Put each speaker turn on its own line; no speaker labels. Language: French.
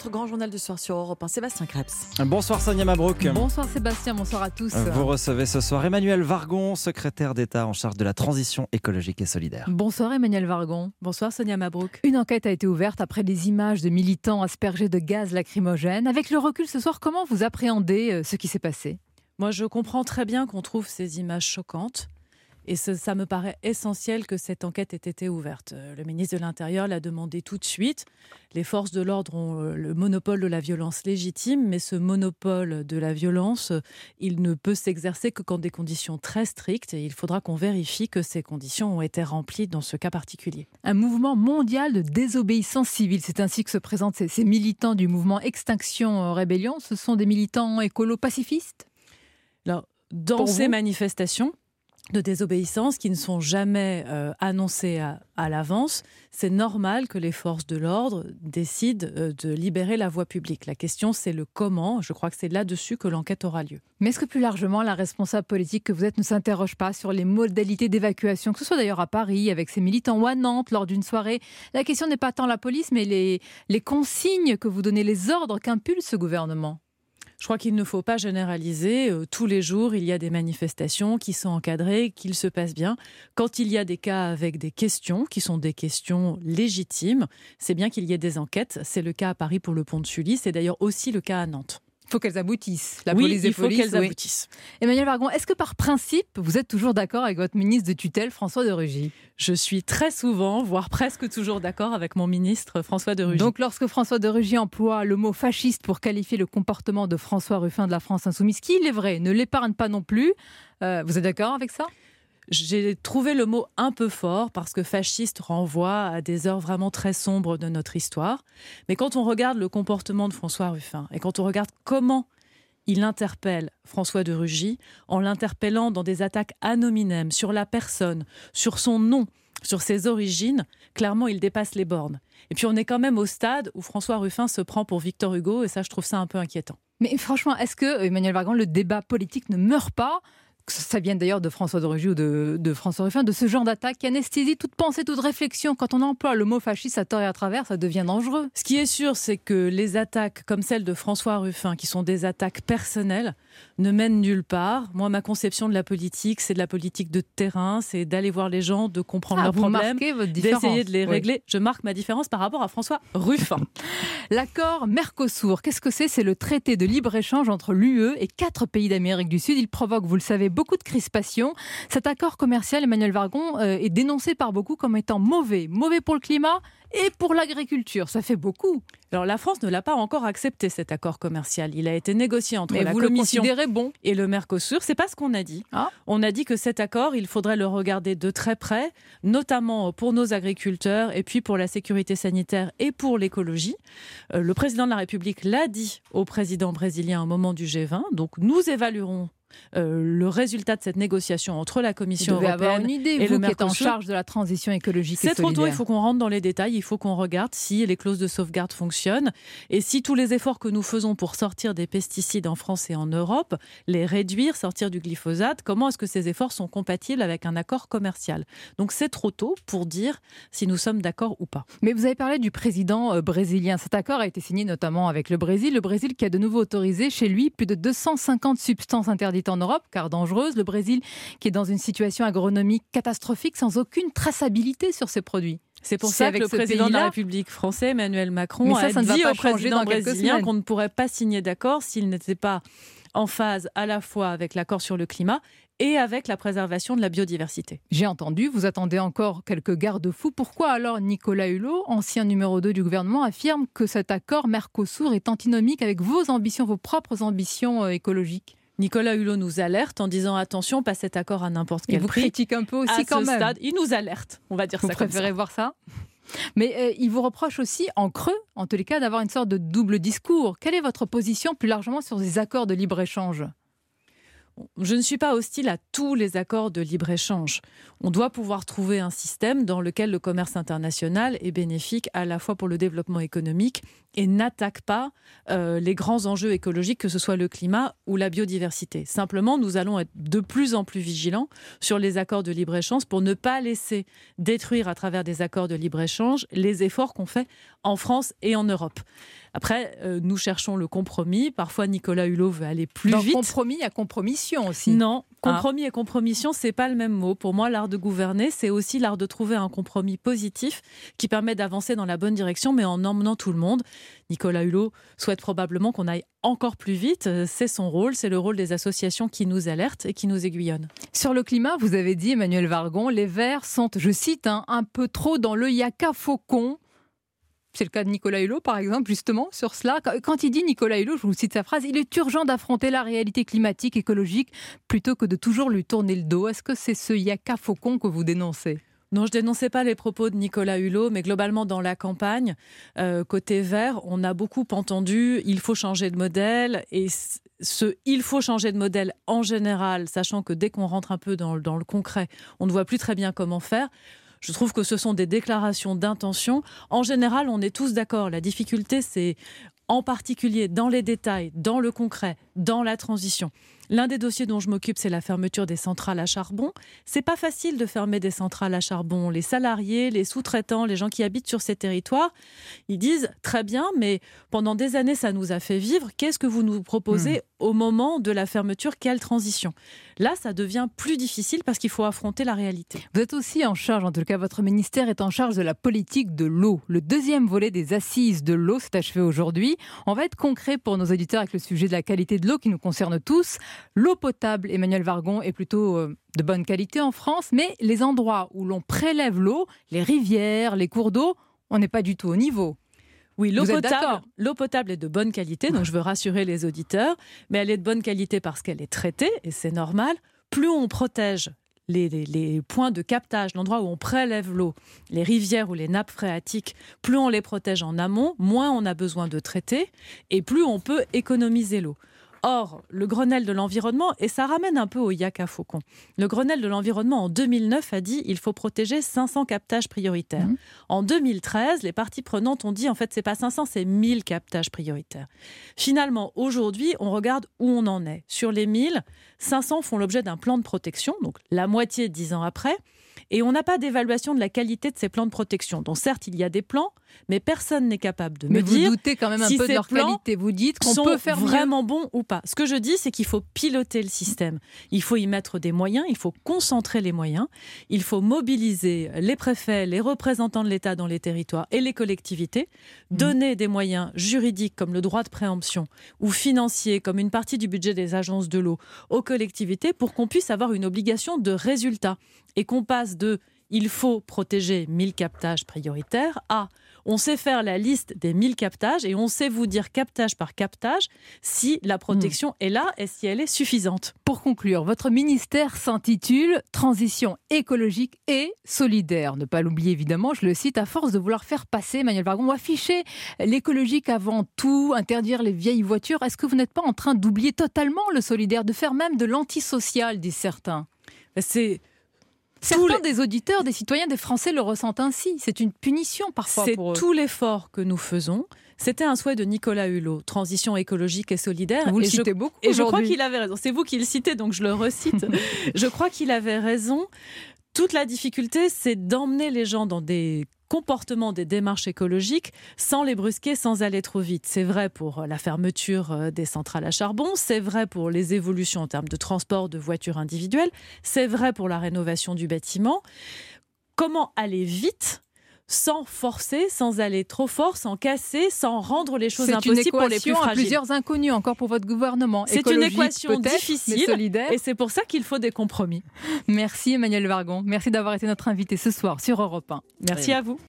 votre grand journal du soir sur Europe 1, Sébastien Krebs.
Bonsoir Sonia Mabrouk.
Bonsoir Sébastien, bonsoir à tous.
Vous recevez ce soir Emmanuelle Wargon, secrétaire d'État en charge de la transition écologique et solidaire.
Bonsoir Emmanuelle Wargon.
Bonsoir Sonia Mabrouk.
Une enquête a été ouverte après des images de militants aspergés de gaz lacrymogène. Avec le recul ce soir, comment vous appréhendez ce qui s'est passé ?
Moi je comprends très bien qu'on trouve ces images choquantes. Et ça me paraît essentiel que cette enquête ait été ouverte. Le ministre de l'Intérieur l'a demandé tout de suite. Les forces de l'ordre ont le monopole de la violence légitime, mais ce monopole de la violence, il ne peut s'exercer que dans des conditions très strictes. Et il faudra qu'on vérifie que ces conditions ont été remplies dans ce cas particulier.
Un mouvement mondial de désobéissance civile, c'est ainsi que se présentent ces militants du mouvement Extinction Rébellion. Ce sont des militants écolo-pacifistes ?
Alors, dans ces manifestations de désobéissance qui ne sont jamais annoncées à l'avance, c'est normal que les forces de l'ordre décident de libérer la voie publique. La question, c'est le comment. Je crois que c'est là-dessus que l'enquête aura lieu.
Mais est-ce que plus largement, la responsable politique que vous êtes ne s'interroge pas sur les modalités d'évacuation, que ce soit d'ailleurs à Paris, avec ces militants, ou à Nantes, lors d'une soirée ? La question n'est pas tant la police, mais les consignes que vous donnez, les ordres qu'impulse ce gouvernement.
Je crois qu'il ne faut pas généraliser. Tous les jours, il y a des manifestations qui sont encadrées, qu'il se passe bien. Quand il y a des cas avec des questions, qui sont des questions légitimes, c'est bien qu'il y ait des enquêtes. C'est le cas à Paris pour le pont de Sully. C'est d'ailleurs aussi le cas à Nantes.
Il faut qu'elles aboutissent.
Il faut qu'elles aboutissent.
Emmanuelle Wargon, est-ce que par principe, vous êtes toujours d'accord avec votre ministre de tutelle, François de Rugy ?
Je suis très souvent, voire presque toujours d'accord avec mon ministre François de Rugy.
Donc lorsque François de Rugy emploie le mot fasciste pour qualifier le comportement de François Ruffin de la France insoumise, qui, il est vrai, ne l'épargne pas non plus, vous êtes d'accord avec ça ?
J'ai trouvé le mot un peu fort parce que fasciste renvoie à des heures vraiment très sombres de notre histoire. Mais quand on regarde le comportement de François Ruffin et quand on regarde comment il interpelle François de Rugy, en l'interpellant dans des attaques ad hominem sur la personne, sur son nom, sur ses origines, clairement il dépasse les bornes. Et puis on est quand même au stade où François Ruffin se prend pour Victor Hugo et ça je trouve ça un peu inquiétant.
Mais franchement, est-ce que, Emmanuelle Wargon, le débat politique ne meurt pas ? Ça vient d'ailleurs de François de Rugy ou de François Ruffin, de ce genre d'attaque qui anesthésie toute pensée, toute réflexion. Quand on emploie le mot fasciste à tort et à travers, ça devient dangereux.
Ce qui est sûr, c'est que les attaques comme celle de François Ruffin, qui sont des attaques personnelles, ne mènent nulle part. Moi, ma conception de la politique, c'est de la politique de terrain, c'est d'aller voir les gens, de comprendre leurs problèmes, d'essayer de les régler. Oui. Je marque ma différence par rapport à François Ruffin.
L'accord Mercosur, qu'est-ce que c'est ? C'est le traité de libre-échange entre l'UE et 4 pays d'Amérique du Sud. Il provoque, vous le savez, beaucoup de crispations. Cet accord commercial, Emmanuelle Wargon, est dénoncé par beaucoup comme étant mauvais. Mauvais pour le climat et pour l'agriculture. Ça fait beaucoup.
Alors la France ne l'a pas encore accepté, cet accord commercial. Il a été négocié entre la Commission
le considérez bon
et le Mercosur. C'est pas ce qu'on a dit. On a dit que cet accord, il faudrait le regarder de très près, notamment pour nos agriculteurs et puis pour la sécurité sanitaire et pour l'écologie. Le président de la République l'a dit au président brésilien au moment du G20. Donc nous évaluerons le résultat de cette négociation entre la Commission européenne et le Mercosur.
Qui êtes en charge de la transition écologique et solidaire.
C'est trop tôt, il faut qu'on rentre dans les détails, il faut qu'on regarde si les clauses de sauvegarde fonctionnent et si tous les efforts que nous faisons pour sortir des pesticides en France et en Europe, les réduire, sortir du glyphosate, comment est-ce que ces efforts sont compatibles avec un accord commercial. Donc c'est trop tôt pour dire si nous sommes d'accord ou pas.
Mais vous avez parlé du président brésilien. Cet accord a été signé notamment avec le Brésil qui a de nouveau autorisé chez lui plus de 250 substances interdites en Europe, car dangereuses. Le Brésil qui est dans une situation agronomique catastrophique, sans aucune traçabilité sur ses produits.
C'est pour ça que le président de la République français, Emmanuel Macron, a dit au président brésilien qu'on ne pourrait pas signer d'accord s'il n'était pas en phase à la fois avec l'accord sur le climat et avec la préservation de la biodiversité.
J'ai entendu, vous attendez encore quelques garde-fous. Pourquoi alors Nicolas Hulot, ancien numéro 2 du gouvernement, affirme que cet accord Mercosur est antinomique avec vos ambitions, vos propres ambitions écologiques ?
Nicolas Hulot nous alerte en disant attention, pas cet accord à n'importe quel prix.
Il vous critique un peu aussi quand même.
Stade, il nous alerte, on va dire ça comme ça.
Vous préférez voir ça ? Mais il vous reproche aussi, en creux, en tous les cas, d'avoir une sorte de double discours. Quelle est votre position plus largement sur ces accords de libre-échange ?
Je ne suis pas hostile à tous les accords de libre-échange. On doit pouvoir trouver un système dans lequel le commerce international est bénéfique à la fois pour le développement économique et n'attaque pas les grands enjeux écologiques, que ce soit le climat ou la biodiversité. Simplement, nous allons être de plus en plus vigilants sur les accords de libre-échange pour ne pas laisser détruire à travers des accords de libre-échange les efforts qu'on fait en France et en Europe. Après, nous cherchons le compromis. Parfois, Nicolas Hulot veut aller plus
Dans
vite.
Compromis, il y a compromission aussi.
Non, compromis et compromission, c'est pas le même mot. Pour moi, l'art de gouverner, c'est aussi l'art de trouver un compromis positif qui permet d'avancer dans la bonne direction, mais en emmenant tout le monde. Nicolas Hulot souhaite probablement qu'on aille encore plus vite. C'est son rôle, c'est le rôle des associations qui nous alertent et qui nous aiguillonnent.
Sur le climat, vous avez dit, Emmanuel Vargon, les Verts sont, je cite, un peu trop dans le yaka faucon. C'est le cas de Nicolas Hulot, par exemple, justement, sur cela. Quand il dit, Nicolas Hulot, je vous cite sa phrase, il est urgent d'affronter la réalité climatique, écologique, plutôt que de toujours lui tourner le dos. Est-ce que c'est ce yaka faucon que vous dénoncez ?
Non, je dénonçais pas les propos de Nicolas Hulot, mais globalement dans la campagne, côté vert, on a beaucoup entendu « il faut changer de modèle » et ce « il faut changer de modèle » en général, sachant que dès qu'on rentre un peu dans le concret, on ne voit plus très bien comment faire. Je trouve que ce sont des déclarations d'intention. En général, on est tous d'accord. La difficulté, c'est en particulier dans les détails, dans le concret, dans la transition. L'un des dossiers dont je m'occupe, c'est la fermeture des centrales à charbon. C'est pas facile de fermer des centrales à charbon. Les salariés, les sous-traitants, les gens qui habitent sur ces territoires, ils disent très bien, mais pendant des années, ça nous a fait vivre. Qu'est-ce que vous nous proposez au moment de la fermeture ? Quelle transition ? Là, ça devient plus difficile parce qu'il faut affronter la réalité.
Vous êtes aussi en charge, en tout cas votre ministère est en charge de la politique de l'eau. Le deuxième volet des assises de l'eau s'est achevé aujourd'hui. On va être concret pour nos auditeurs avec le sujet de la qualité de l'eau qui nous concerne tous. L'eau potable, Emmanuel Vargon, est plutôt de bonne qualité en France, mais les endroits où l'on prélève l'eau, les rivières, les cours d'eau, on n'est pas du tout au niveau.
Oui, l'eau potable est de bonne qualité, donc je veux rassurer les auditeurs, mais elle est de bonne qualité parce qu'elle est traitée, et c'est normal. Plus on protège les points de captage, l'endroit où on prélève l'eau, les rivières ou les nappes phréatiques, plus on les protège en amont, moins on a besoin de traiter, et plus on peut économiser l'eau. Or, le Grenelle de l'environnement, et ça ramène un peu au yaka faucon, le Grenelle de l'environnement en 2009 a dit qu'il faut protéger 500 captages prioritaires. En 2013, les parties prenantes ont dit en fait c'est pas 500, c'est 1000 captages prioritaires. Finalement, aujourd'hui, on regarde où on en est. Sur les 1000, 500 font l'objet d'un plan de protection, donc la moitié 10 ans après. Et on n'a pas d'évaluation de la qualité de ces plans de protection. Donc certes, il y a des plans, mais personne n'est capable de me dire
Mais vous doutez quand même un
si
peu de leur qualité. Vous dites qu'on peut faire
vraiment bons ou pas. Ce que je dis, c'est qu'il faut piloter le système. Il faut y mettre des moyens, il faut concentrer les moyens, il faut mobiliser les préfets, les représentants de l'État dans les territoires et les collectivités, donner des moyens juridiques comme le droit de préemption ou financiers comme une partie du budget des agences de l'eau aux collectivités pour qu'on puisse avoir une obligation de résultat et qu'on passe de « il faut protéger 1000 captages prioritaires » à « on sait faire la liste des 1000 captages et on sait vous dire captage par captage si la protection est là et si elle est suffisante ».
Pour conclure, votre ministère s'intitule « Transition écologique et solidaire ». Ne pas l'oublier évidemment, je le cite, à force de vouloir faire passer, Emmanuel Vargon, ou afficher l'écologique avant tout, interdire les vieilles voitures. Est-ce que vous n'êtes pas en train d'oublier totalement le solidaire, de faire même de l'antisocial, disent certains ? Certains des auditeurs, des citoyens, des Français le ressentent ainsi. C'est une punition parfois pour eux.
C'est tout l'effort que nous faisons. C'était un souhait de Nicolas Hulot, transition écologique et solidaire.
Vous le citez beaucoup
et je crois qu'il avait raison. C'est vous qui le citez, donc je le recite. Je crois qu'il avait raison. Toute la difficulté, c'est d'emmener les gens dans des comportements, des démarches écologiques, sans les brusquer, sans aller trop vite. C'est vrai pour la fermeture des centrales à charbon, c'est vrai pour les évolutions en termes de transport de voitures individuelles, c'est vrai pour la rénovation du bâtiment. Comment aller vite sans forcer, sans aller trop fort, sans casser, sans rendre les choses impossibles pour les plus fragiles.
C'est une équation à plusieurs inconnus encore pour votre gouvernement.
C'est une équation difficile et c'est pour ça qu'il faut des compromis.
Merci Emmanuel Vargon. Merci d'avoir été notre invité ce soir sur Europe 1.
Merci à vous.